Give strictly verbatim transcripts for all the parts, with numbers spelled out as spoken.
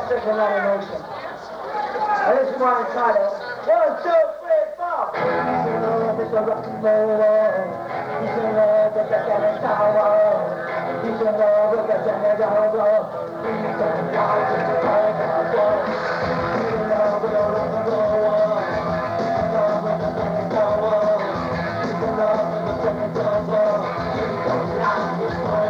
second animation. And this is one entitled One, Two, Three, Four. You know it's a rock and roll. You can love the Japanese tower. You can love the Japanese tower. You can love the Japanese tower. You can love the rock and roll. You can love the Japanese tower. You can love the Japanese tower. You can love the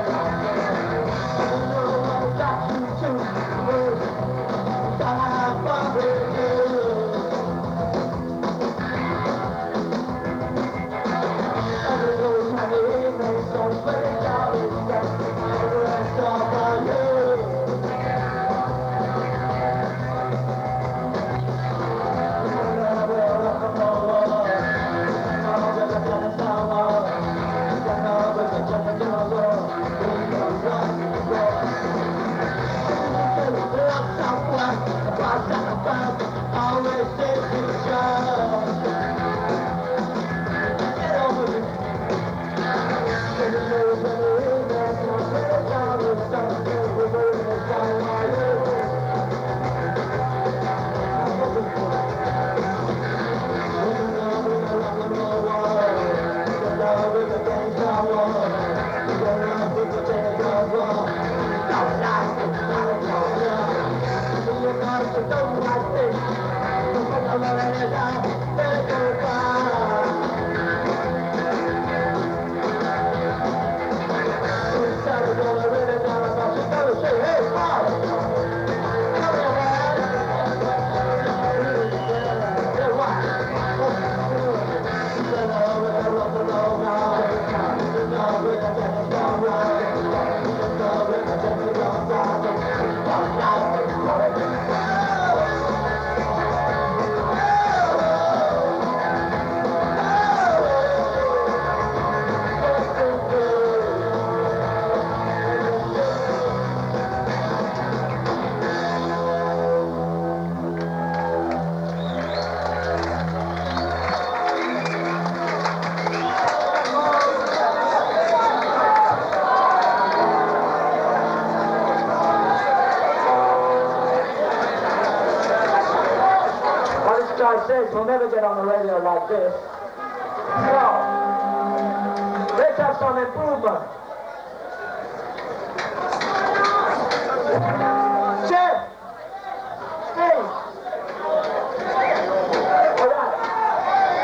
says we'll never get on the radio like this. So, let's have some improvement.